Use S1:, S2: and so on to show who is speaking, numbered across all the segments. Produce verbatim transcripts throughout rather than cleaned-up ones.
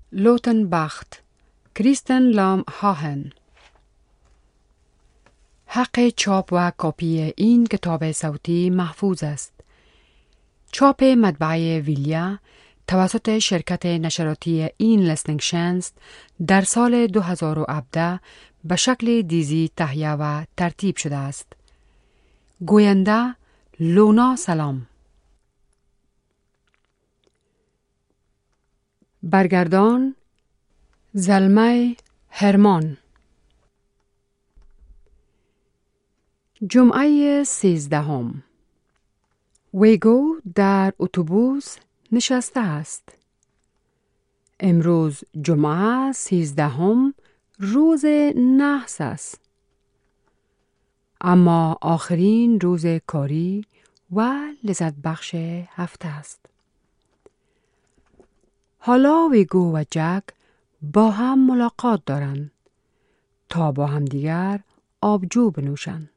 S1: لوتنبخت، کریستن لام هاهن. حق چاپ و کپی این کتاب صوتی محفوظ است. چاپ مطبعه ویلیا توسط شرکت نشراتی این لسنینگ شنز در سال دو هزار و هفده به شکل دیزی تهیه و ترتیب شده است. گوینده لونا سلام. برگردان زلمه هرمان. جمعه سیزدهم. ویگو در اتوبوس نشسته است. امروز جمعه سیزدهم روز نحس است. اما آخرین روز کاری و لذت بخش هفته است. حالا ویگو و جک با هم ملاقات دارند تا با هم دیگر آبجو بنوشند.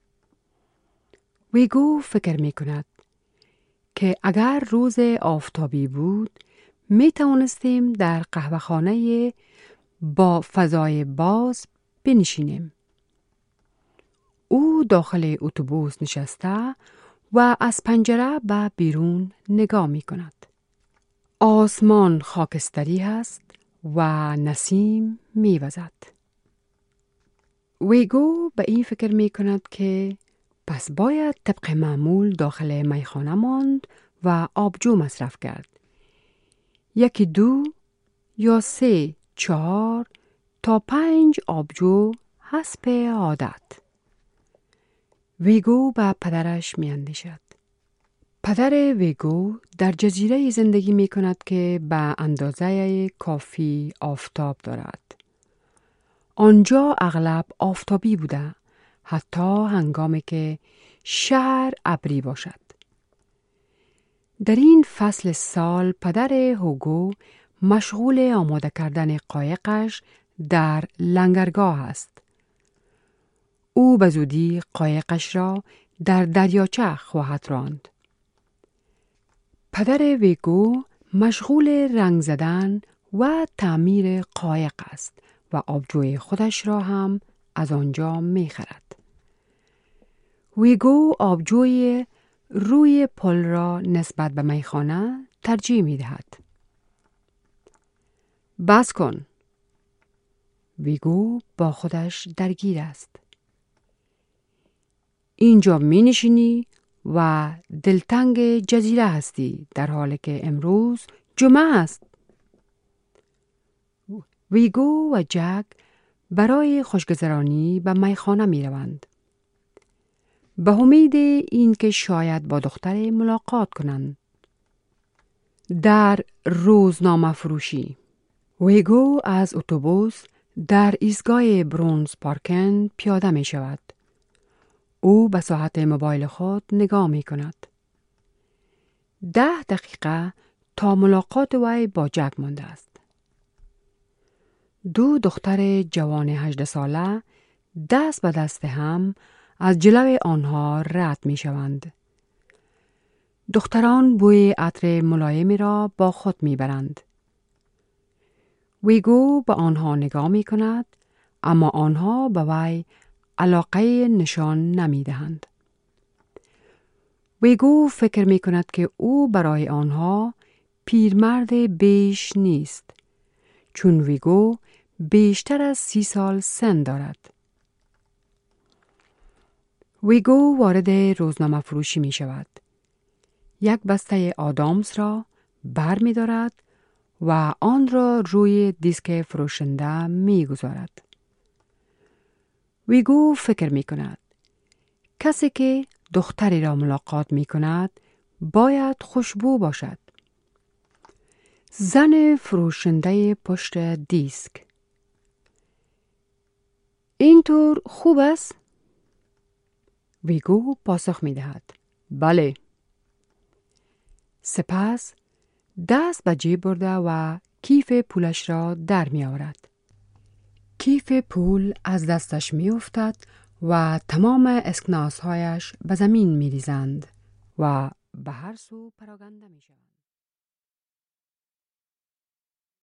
S1: ویگو فکر می کند که اگر روز آفتابی بود می توانستیم در قهوه‌خانه با فضای باز بنشینیم. او داخل اتوبوس نشسته و از پنجره به بیرون نگاه می کند. آسمان خاکستری است و نسیم می وزد. ویگو به این فکر می کند که پس باید طبق معمول داخل میخانه ماند و آبجو مصرف کرد. یکی دو یا سه چهار تا پنج آبجو حسب عادت. ویگو به پدرش می اندیشد. پدر ویگو در جزیره زندگی می کند که به اندازه کافی آفتاب دارد. آنجا اغلب آفتابی بوده، حتی هنگامی که شهر ابری باشد. در این فصل سال پدر هوگو مشغول آماده کردن قایقش در لنگرگاه است. او به زودی قایقش را در دریاچه خواهد راند. پدر ویگو مشغول رنگ زدن و تعمیر قایق است و آبجوی خودش را هم از آنجا می خرد. ویگو آبجوی روی پل را نسبت به میخانه ترجیح می دهد. بس کن. ویگو با خودش درگیر است. اینجا می نشینی و دلتنگ جزیره هستی در حالی که امروز جمعه است. ویگو و جک برای خوشگذرانی به میخانه می روند. به امید این که شاید با دختر ملاقات کنند. در روزنامه فروشی ویگو از اتوبوس در ایستگاه برونز پارکن پیاده می شود. او به ساعت موبایل خود نگاه می کند. ده دقیقه تا ملاقات وی با جک مانده است. دو دختر جوان هجده ساله دست به دست هم از جلو آنها رد می شوند. دختران بوی عطر ملایمی را با خود می برند. ویگو به آنها نگاه می کند، اما آنها به وی علاقه نشان نمی دهند. ویگو فکر می کند که او برای آنها پیرمرد بیش نیست، چون ویگو بیشتر از سی سال سن دارد. ویگو وارد روزنامه فروشی می شود. یک بسته آدامس را بر می دارد و آن را روی دیسک فروشنده می گذارد. ویگو فکر می کند کسی که دختری را ملاقات می کند باید خوشبو باشد. زن فروشنده پشت دیسک: اینطور خوب است؟ ویگو پاسخ می دهد: بله. سپس دست به جیب برده و کیف پولش را در می آورد. کیف پول از دستش می افتد و تمام اسکناس‌هایش به زمین می ریزند و به هر سو پراکنده می شوند.